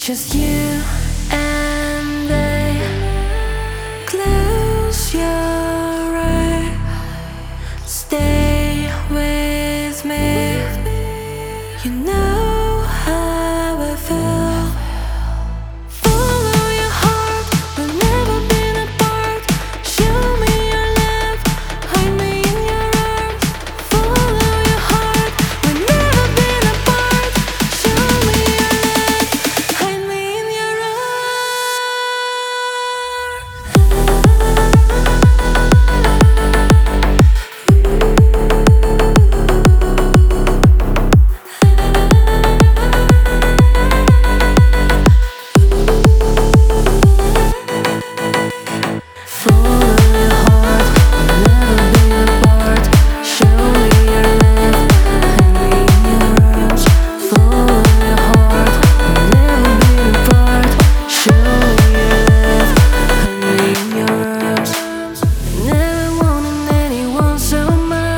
Just you and I. Close your eyes. Stay with me. You know how I feel. Follow your heart. We've never been apart. Show me your love. Hide me in your arms. Follow your heart. We've never been apart. Show me your love. Hide me in your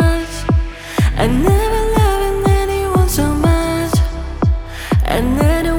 I never loving anyone so much. I never